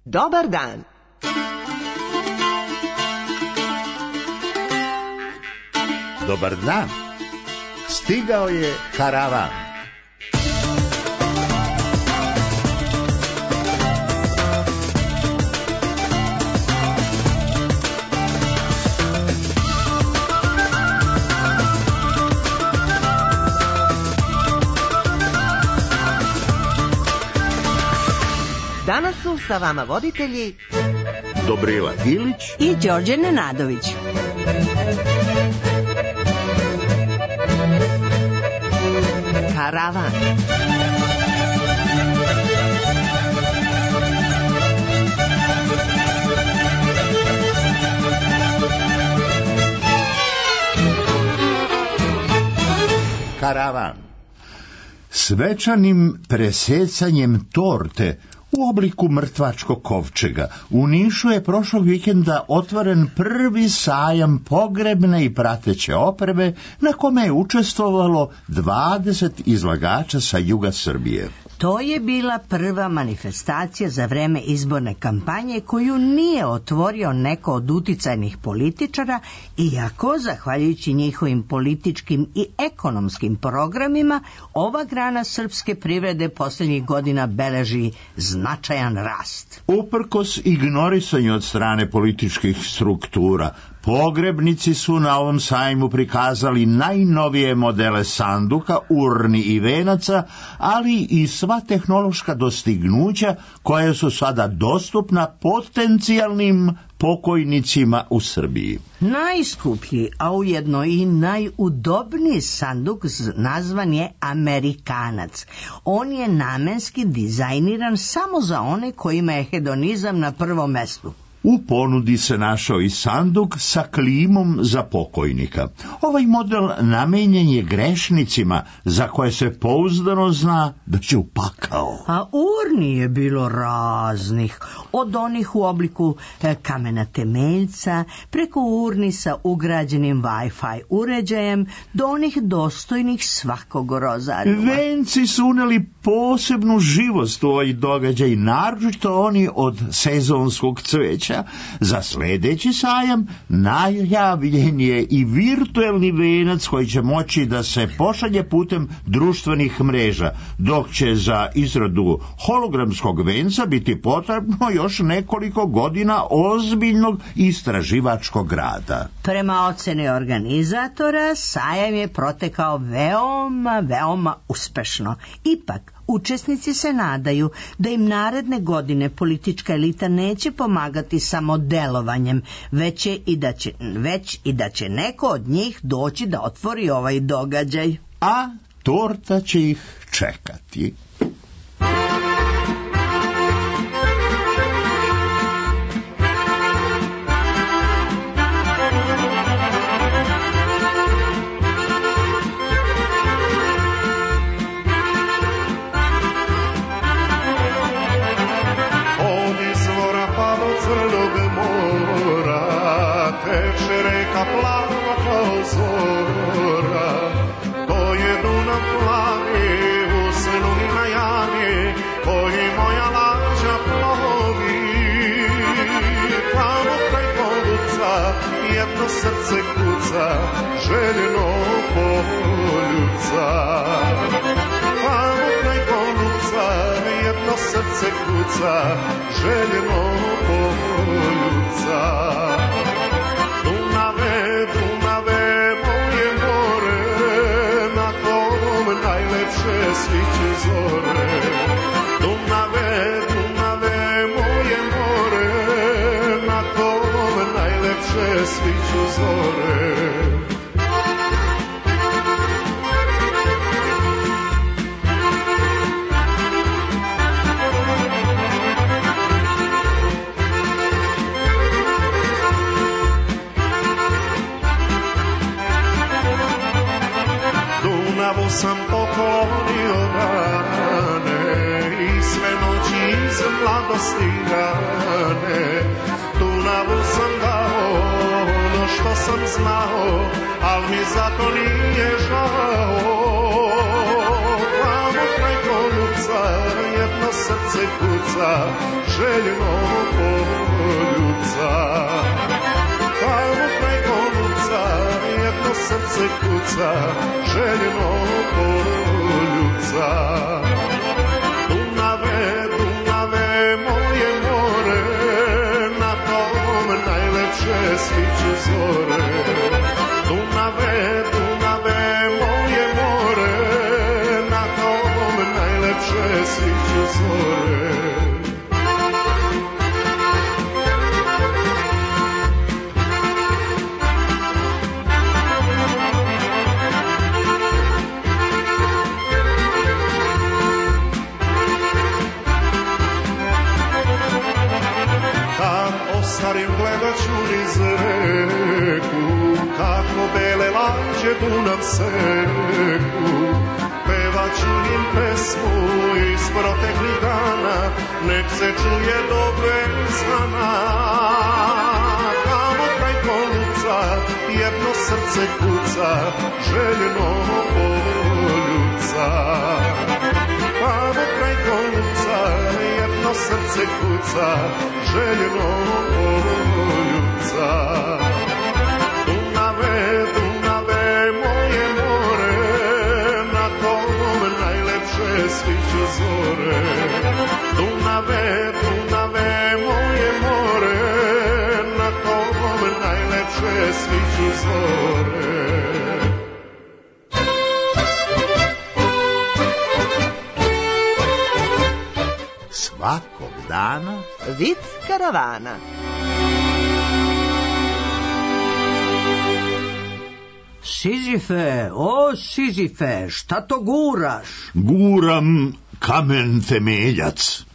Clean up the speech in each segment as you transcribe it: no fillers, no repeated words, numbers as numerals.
Dobar dan. Dobar dan. Stigao je karavan. Danas su sa vama voditelji Dobrila Ilić i Đorđe Nenadović. Karavan. Karavan. Svečanim presecanjem torte u obliku mrtvačkog kovčega u Nišu je prošlog vikenda otvoren prvi sajam pogrebne i prateće opreme na kome je učestvovalo 20 izlagača sa juga Srbije. To je bila prva manifestacija za vreme izborne kampanje koju nije otvorio neko od uticajnih političara, iako, zahvaljujući njihovim političkim i ekonomskim programima, ova grana srpske privrede posljednjih godina beleži značajan rast. Uprkos ignorisanju od strane političkih struktura, pogrebnici su na ovom sajmu prikazali najnovije modele sanduka, urni i venaca, ali i sva tehnološka dostignuća koja su sada dostupna potencijalnim pokojnicima u Srbiji. Najskuplji, a ujedno i najudobniji sanduk nazvan je Amerikanac. On je namenski dizajniran samo za one kojima je hedonizam na prvom mestu. U ponudi se našao i sanduk sa klimom za pokojnika. Ovaj model namenjen je grešnicima za koje se pouzdano zna da će u pakao. A urni je bilo raznih, od onih u obliku kamena temeljca, preko urni sa ugrađenim Wi-Fi uređajem, do onih dostojnih svakog rozaljuba. Venci su uneli posebnu živost u ovaj događaj, naročito oni od sezonskog cveća. Za sljedeći sajam najavljen je i virtuelni venac koji će moći da se pošalje putem društvenih mreža, dok će za izradu hologramskog venca biti potrebno još nekoliko godina ozbiljnog istraživačkog rada. Prema oceni organizatora, sajam je protekao veoma uspešno. Ipak, učesnici se nadaju da im naredne godine politička elita neće pomagati samo delovanjem, već i da će neko od njih doći da otvori ovaj događaj. A torta će ih čekati. Srce kuca, željeno poljuca. Plavo kraj poljuca, jedno srce kuca, željeno poljuca. Dunave, Dunave, moje more, na tom najlepše sviću zore. Dunave, Dunave, moje more, na tom najlepše sviću zore. Dunavu sam poklonio dane i sve noći iz mladosti rane. Dunavu sam dao ono što sam znao, al mi zato nije žao. Plavo kraj poljuca, jedno srce kuca, kuca, željno poljuca. Tamo kraj konuca jedno srce kuca, željno poljuca. Dunave, Dunave, moje more, na tom najlepše sviću zore. Dunave, Dunave, moje more, na tom najlepše sviću zore. Starim gledat ću niz reku, kako bele lađe Dunav seku. Pevat ću im pesmu iz proteklih dana, nek se čuje do Bezana. Tamo kraj konuca jedno srce kuca, željno poljuca. Tamo kraj konuca jedno srce kuca, željno poljuca. Dunave, Dunave, moje more, na tom najlepše sviću zore. Dunave, Dunave, moje more, na tom najlepše sviću zore. Svakog dana Vic karavana. Sizife, o Sizife, šta to guraš? guram kamen temeljac.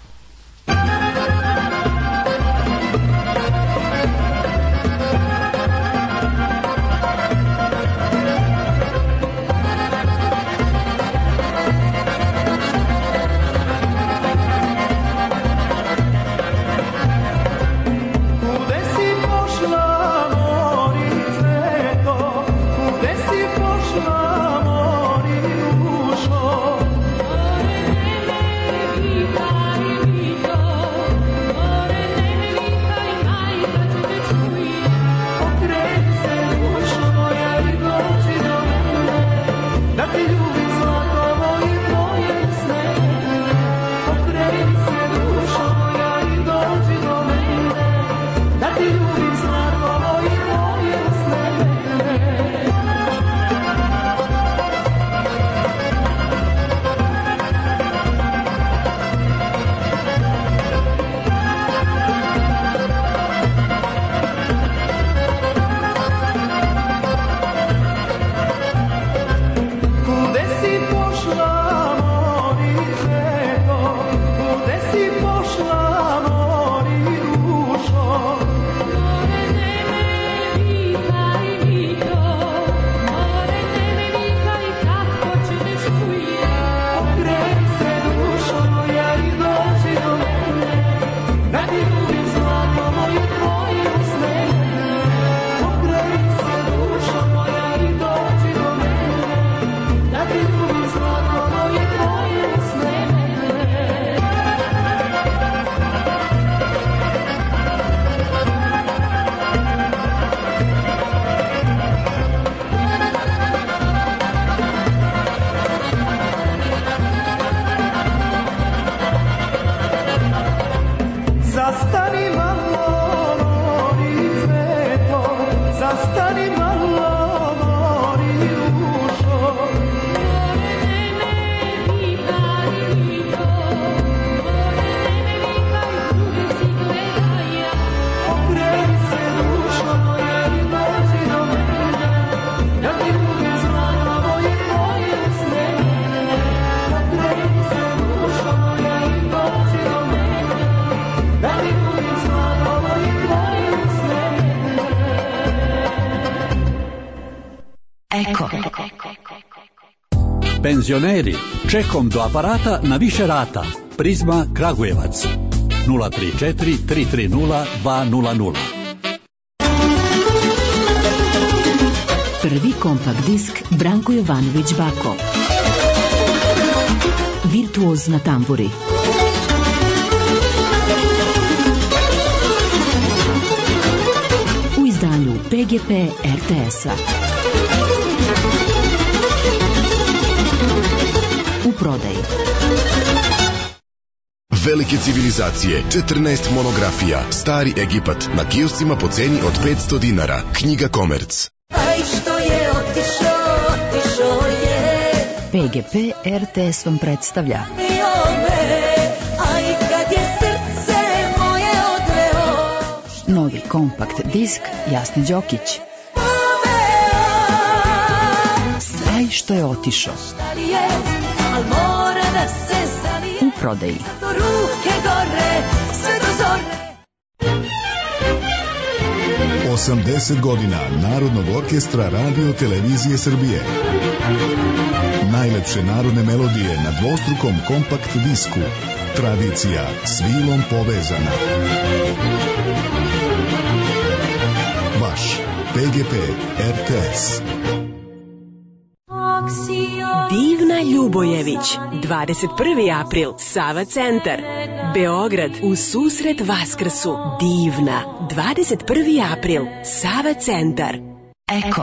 Penzioneri, čekom do aparata na više rata. Prizma Kragujevac 034 330 200. Prvi kompakt disk Branko Jovanović Bako. Virtuoz na tamburi. PGP RTS-a. U prodaji. Velike civilizacije, 14 monografija, Stari Egipat, na kioscima po ceni od 500 dinara. Knjiga Komerc. Aj što je otišao je. PGP RTS vam predstavlja Aj kad je srce moje odveo. novi kompakt disk Jasne Đokić. Aj što je otišao. Al mora da se zalije. U prodaji. Do ruke gore, sve do zore. 80 godina Narodnog orkestra Radio Televizije Srbije. Najlepše narodne melodije na dvostrukom kompakt disku. Tradicija s vilom povezana. Vaš PGP RTS. Divna Ljubojević, 21. april, Sava centar, Beograd, u susret Vaskrsu. Divna, 21. april, Sava centar. Eko.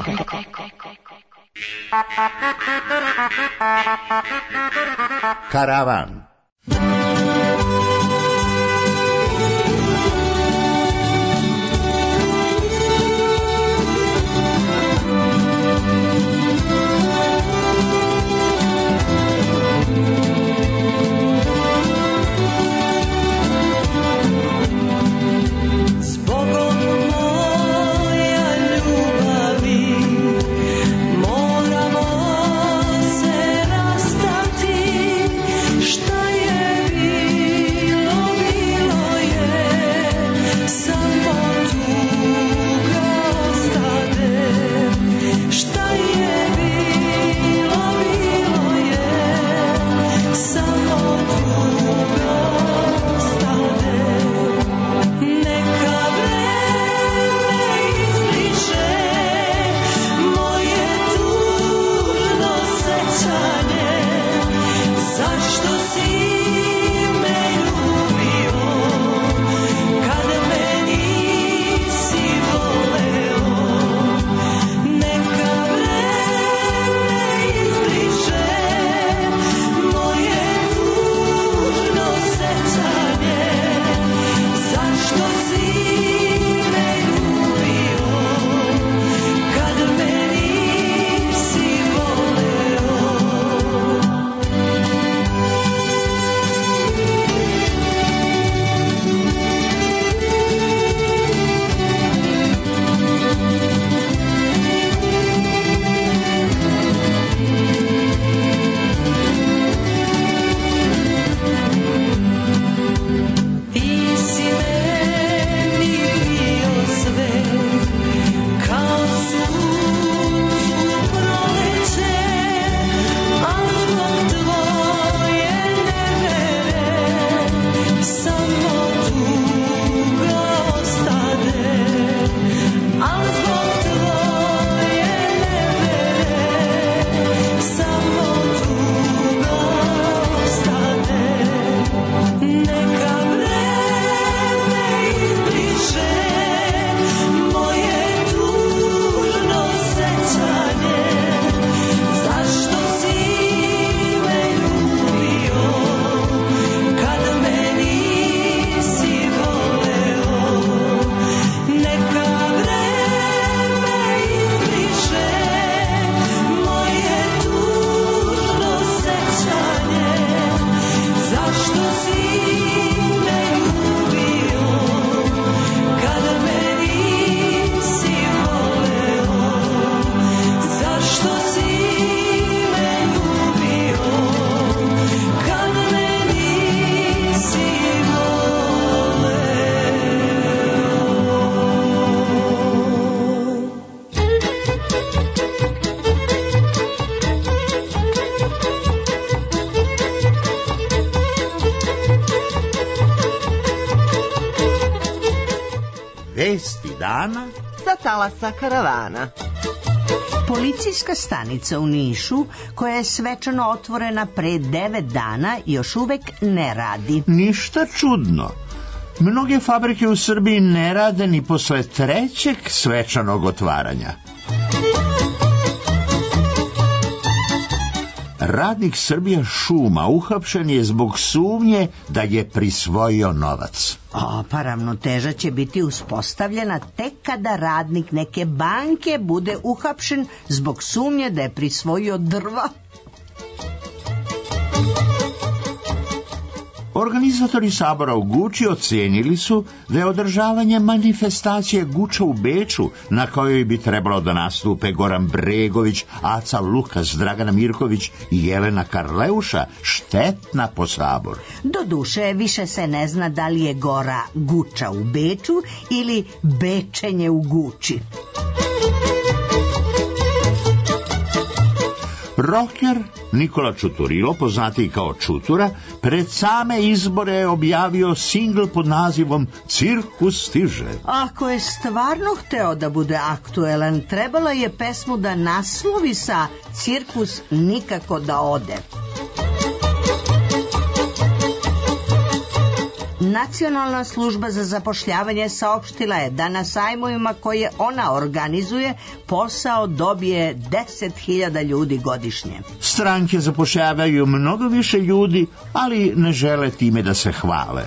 Karavan. Vesti dana sa talasa karavana. Policijska stanica u Nišu, koja je svečano otvorena pre 9 dana, još uvek ne radi. Ništa čudno. Mnoge fabrike u Srbiji ne rade ni posle trećeg svečanog otvaranja. Radnik Srbija šuma uhapšen je zbog sumnje da je prisvojio novac. Pa ravnoteža će biti uspostavljena tek kada radnik neke banke bude uhapšen zbog sumnje da je prisvojio drva. Organizatori sabora u Guči ocenili su da je održavanje manifestacije Guča u Beču, na kojoj bi trebalo da nastupe Goran Bregović, Aca Lukas, Dragana Mirković i Jelena Karleuša, štetna po sabor. Doduše, više se ne zna da li je gora Guča u Beču ili Bečenje u Guči. Rocker Nikola Čuturilo, poznatiji kao Čutura, pred same izbore je objavio singl pod nazivom Cirkus stiže. Ako je stvarno hteo da bude aktuelan, trebalo je pesmu da naslovi sa Cirkus nikako da ode. Nacionalna služba za zapošljavanje saopštila je da na sajmovima koje ona organizuje posao dobije 10.000 ljudi godišnje. Stranke zapošljavaju mnogo više ljudi, ali ne žele time da se hvale.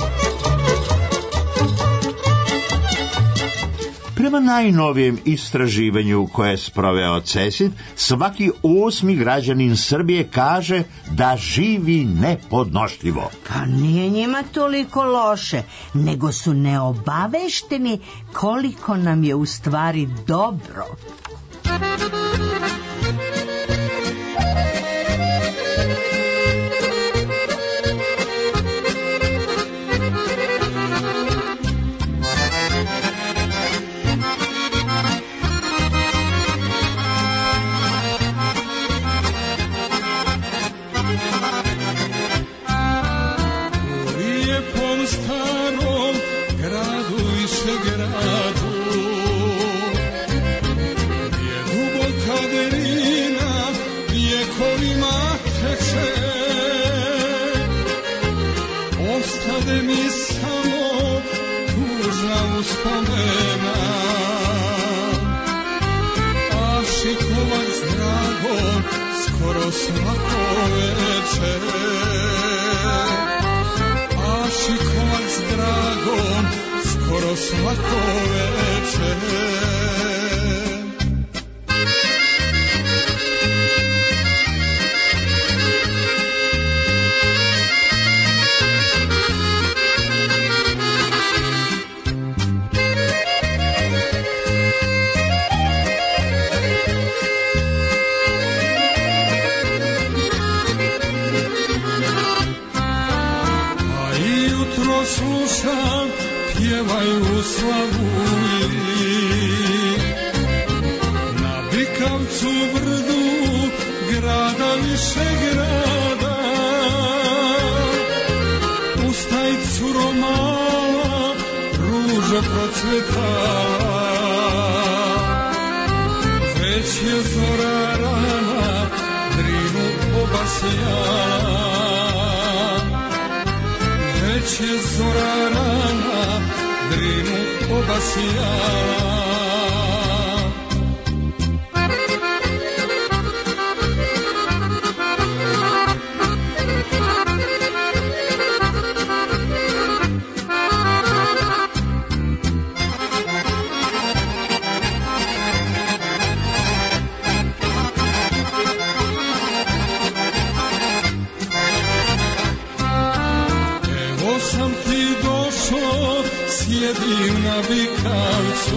Prema najnovijem istraživanju koje je sproveo CESID, svaki 8. građanin Srbije kaže da živi nepodnošljivo. Pa nije njima toliko loše, nego su neobavešteni koliko nam je u stvari dobro. Ostade mi samo tužna uspomena, a šikovac s dragom skoro svako večer, a šikovac s dragom skoro svako večer. Slušam, pjevaju slavuji, na Bikavcu brdu grada više grada, ustaj curo mala, ruža procvetala, već je zora rana, drinu obasjala. Već je zora rana, drinu obasjala. Sam ti došao, sjedim na Bikavcu,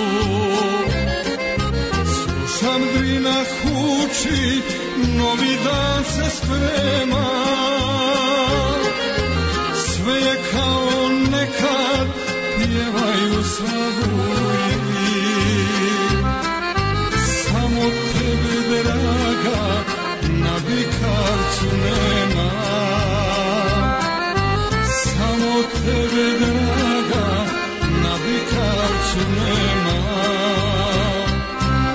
slušam drina huči, novi dan se sprema, sve je kao nekad, pjevaju slavuji, samo tebe draga na Bikavcu nema. Samo tebe draga na Bikavcu nema.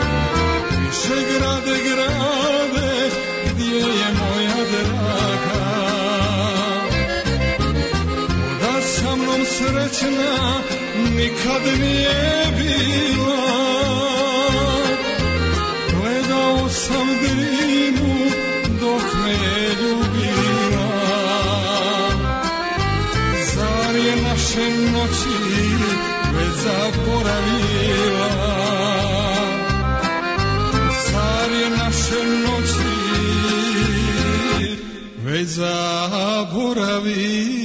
Više grade, grade, gdje je moja draga? nikad nije bila. Gledao sam Drinu dok me je ljubila. Zar je naše noći već zaboravila? Zar je naše noći već zaboravila?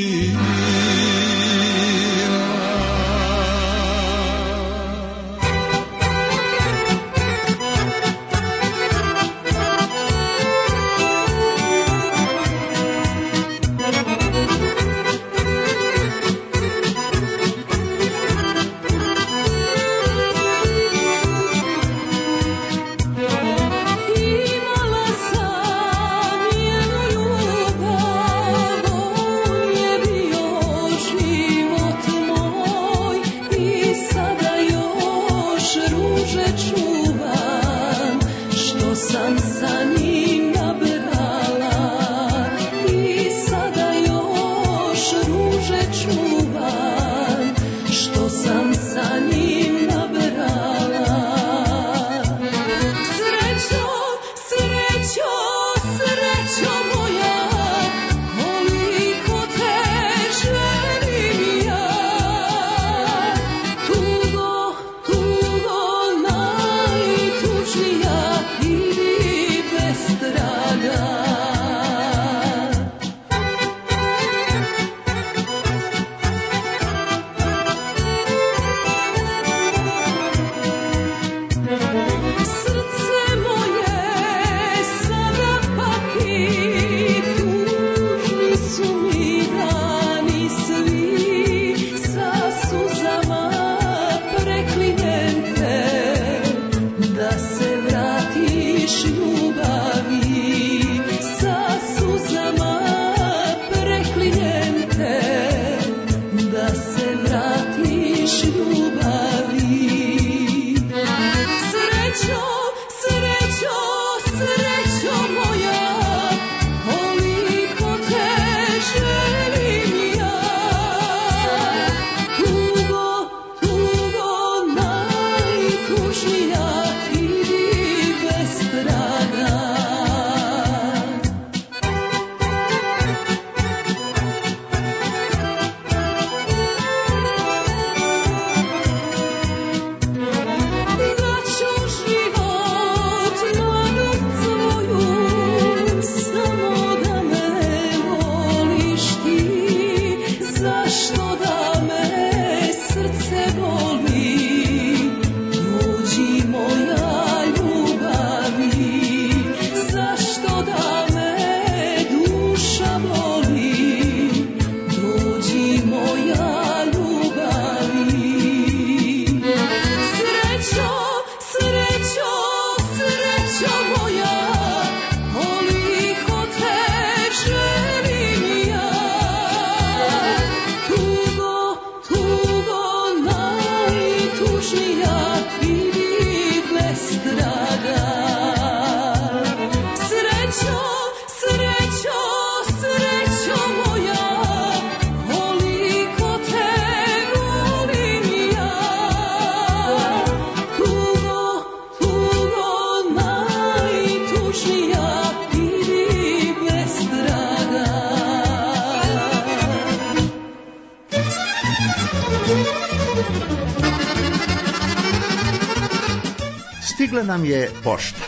Stigla nam je pošta.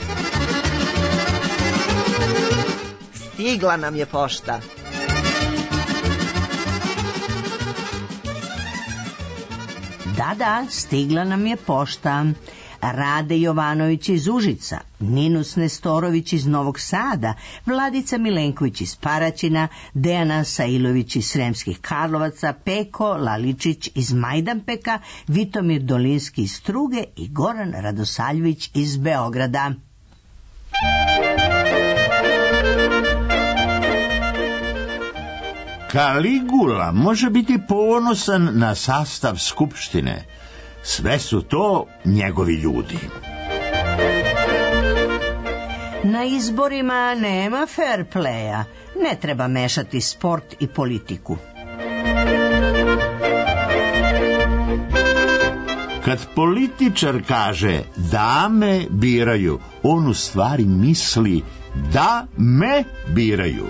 Stigla nam je pošta. Da, stigla nam je pošta. Rade Jovanović iz Užica, Ninus Nestorović iz Novog Sada, Vladica Milenković iz Paraćina, Dejana Sailović iz Sremskih Karlovaca, Peko Laličić iz Majdanpeka, Vitomir Dolinski iz Struge i Goran Radosaljević iz Beograda. Kaligula može biti ponosan na sastav skupštine. Sve su to njegovi ljudi. Na izborima nema fair playa. Ne treba mešati sport i politiku. Kad političar kaže da me biraju, on u stvari misli da me biraju.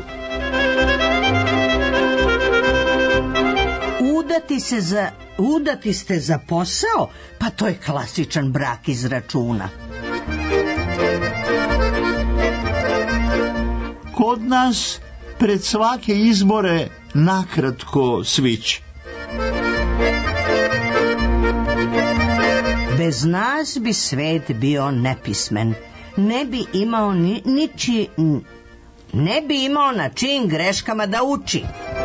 Udati ste za posao, pa to je klasičan brak iz računa. Kod nas pred svake izbore nakratko svić. Bez nas bi svet bio nepismen. Ne bi imao ne bi imao na čijim greškama da uči.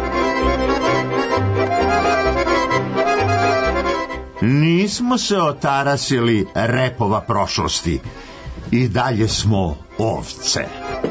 Nismo se otarasili repova prošlosti. I dalje smo ovce.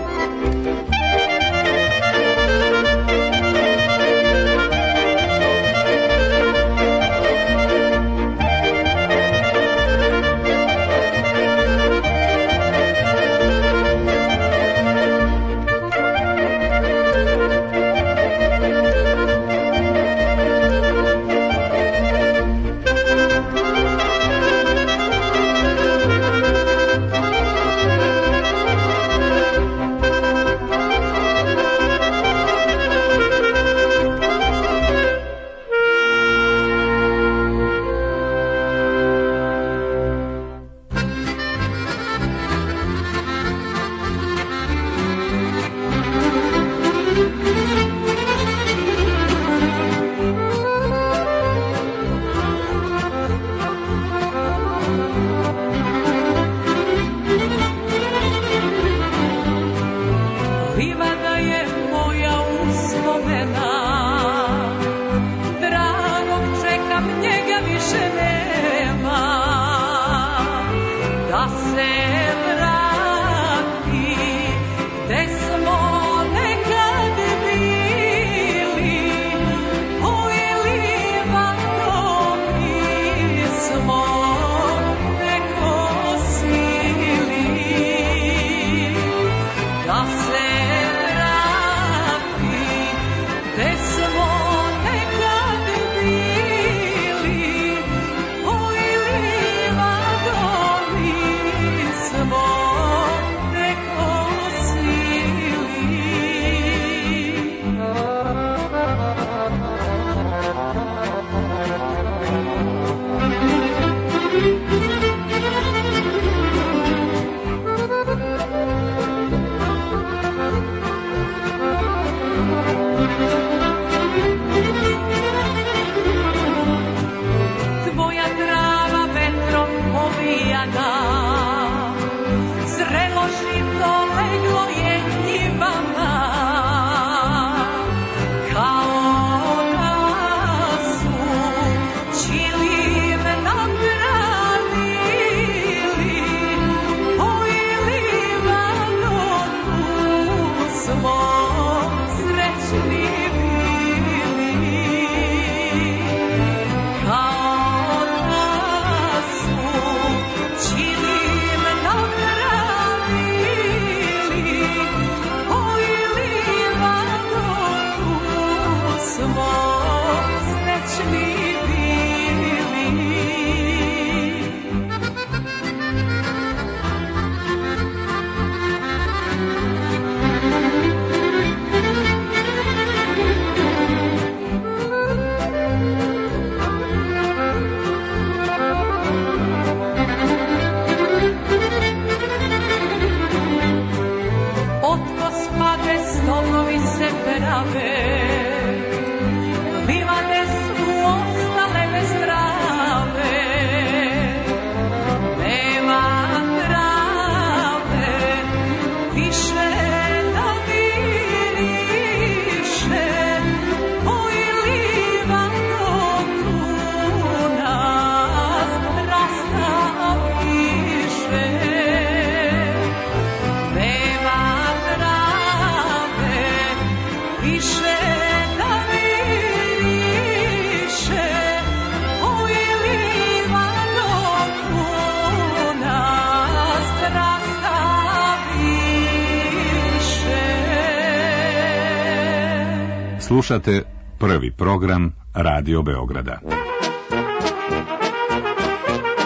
Slušate prvi program Radio Beograda.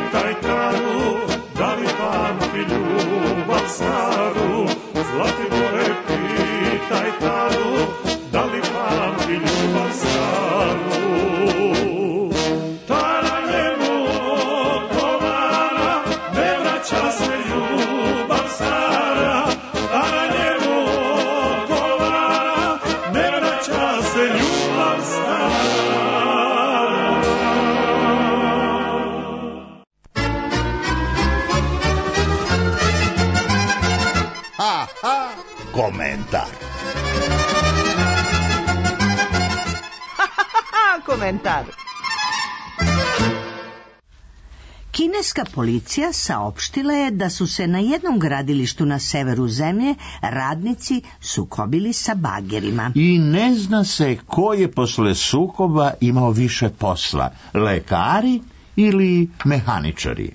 pitaj Taru, da li pamti ljubav staru. Zlatibore, pitaj Taru, da li pamti ljubav staru. Tara njemu odgovara, ne vraća se ljubav stara. Tara njemu odgovara, ne vraća se ljubav stara. Komentar. Komentar. Kineska policija saopštila je da su se na jednom gradilištu na severu zemlje radnici sukobili sa bagerima. I ne zna se ko je posle sukoba imao više posla, lekari ili mehaničari.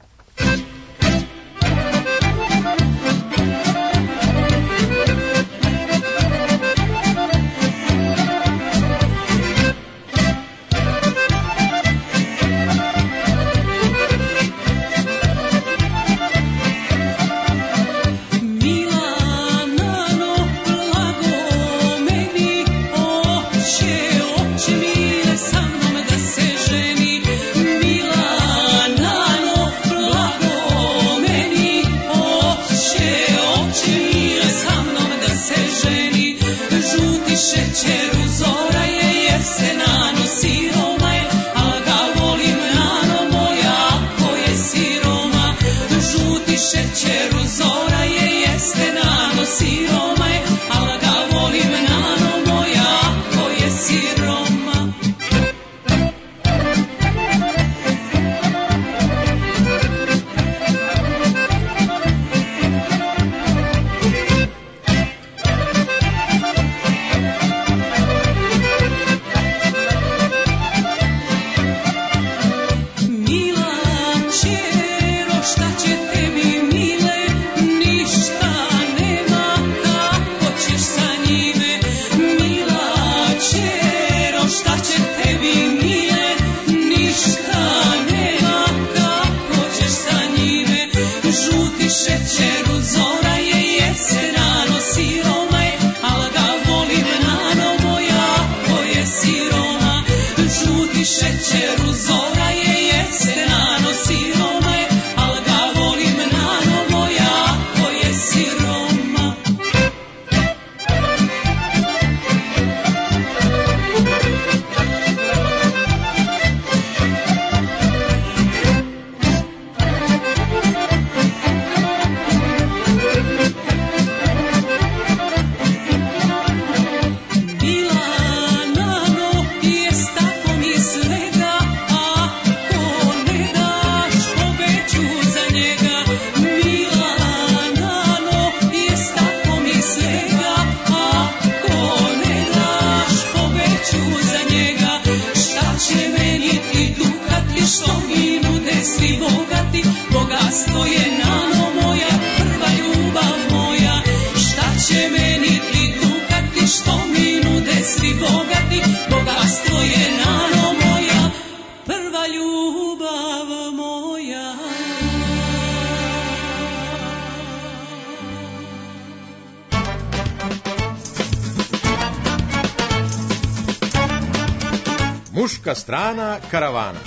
Muška strana karavana.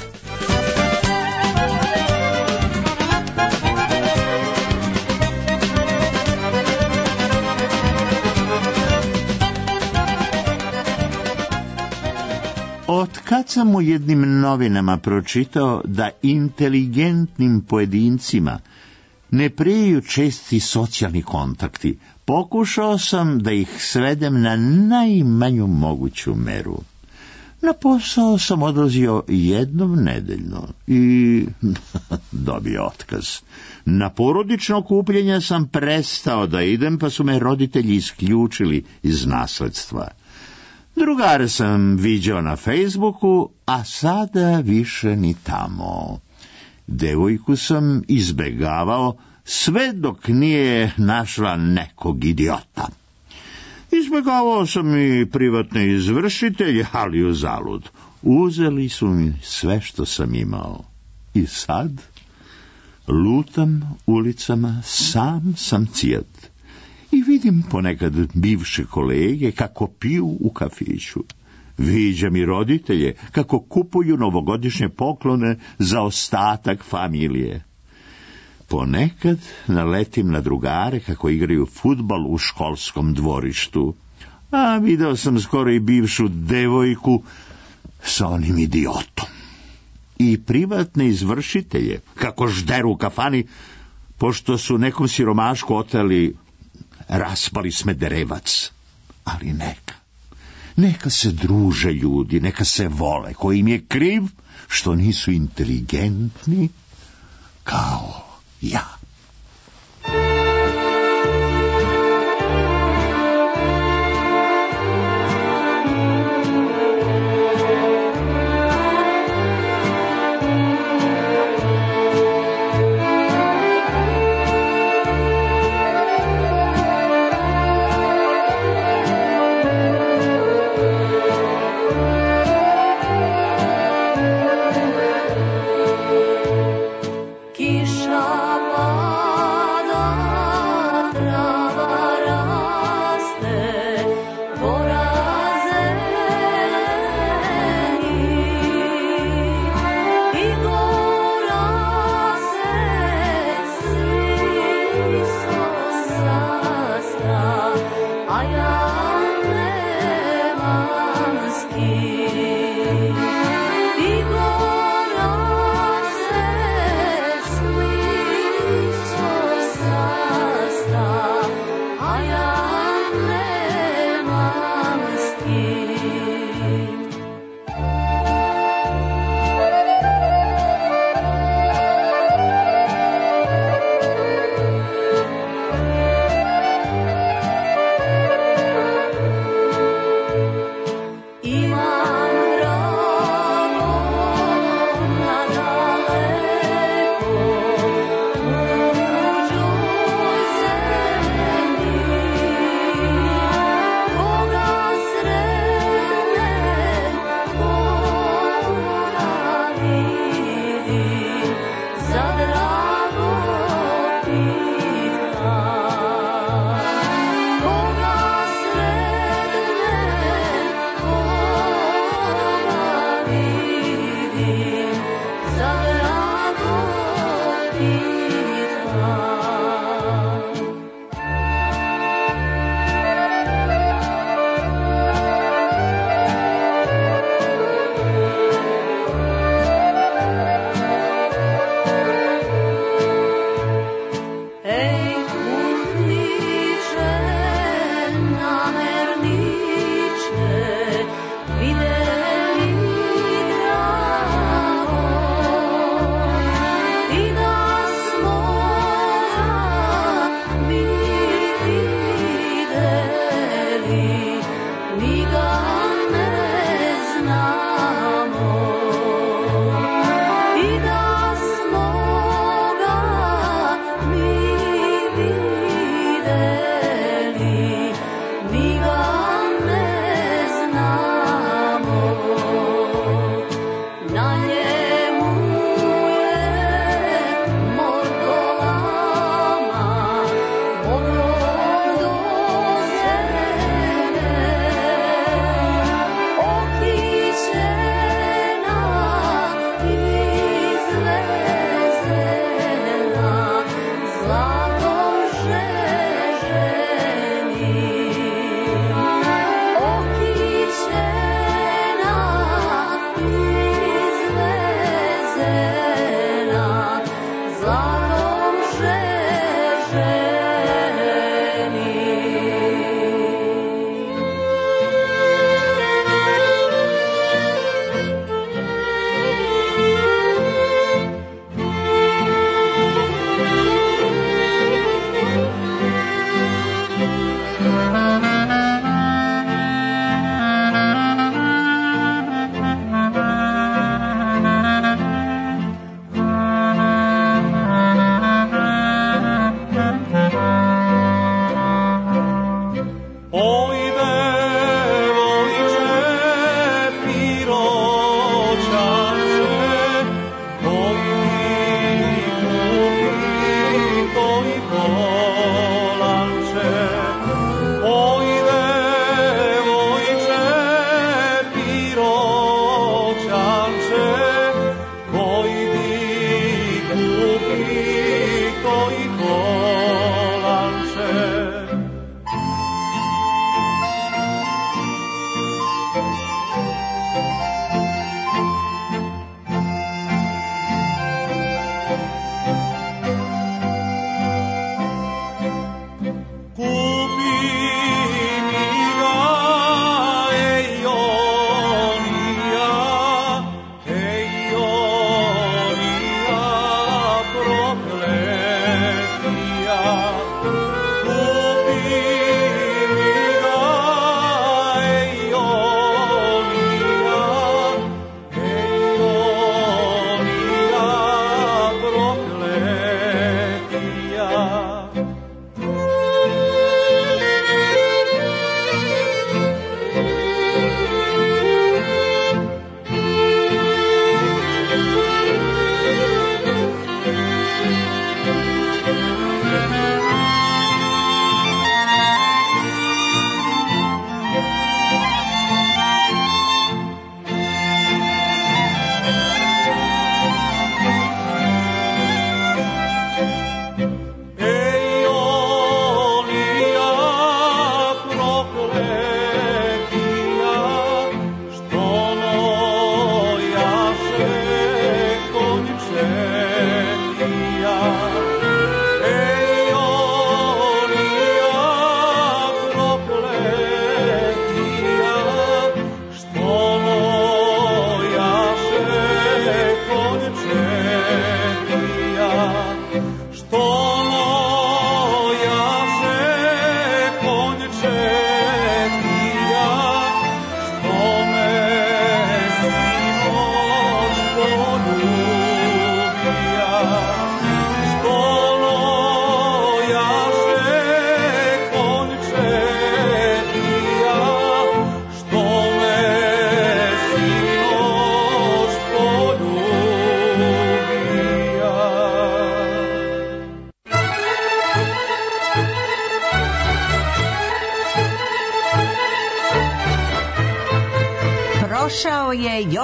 Otkad sam u jednim novinama pročitao da inteligentnim pojedincima ne prijaju česti socijalni kontakti, pokušao sam da ih svedem na najmanju moguću meru. Na posao sam odlazio jednom nedeljno i dobio otkaz. Na porodično okupljenje sam prestao da idem, pa su me roditelji isključili iz nasledstva. Drugare sam viđao na Facebooku, a sada više ni tamo. Devojku sam izbegavao sve dok nije našla nekog idiota. Izbjegavao sam i privatne izvršitelje, ali uzalud. Uzeli su mi sve što sam imao. I sad Lutam ulicama, sam sam cijat. I vidim ponekad bivše kolege kako piju u kafiću. Viđam i roditelje kako kupuju novogodišnje poklone za ostatak familije. Ponekad naletim na drugare kako igraju fudbal u školskom dvorištu. A video sam skoro i bivšu devojku sa onim idiotom. I privatne izvršitelje kako žderu u kafani, pošto su nekom siromašku oteli raspali smederevac. Ali neka se druže ljudi, neka se vole, koji im je kriv što nisu inteligentni kao ja.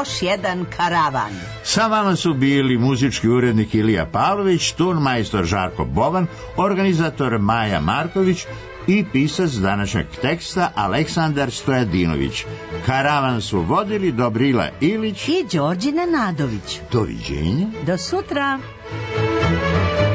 još jedan karavan. Sa vama su bili muzički urednik Ilija Pavlović, tonmajstor Žarko Boban, organizator Maja Marković i pisac današnjeg teksta Aleksandar Stojadinović. Karavan su vodili Dobrila Ilić i Đorđe Nenadović. Doviđenja. Do sutra.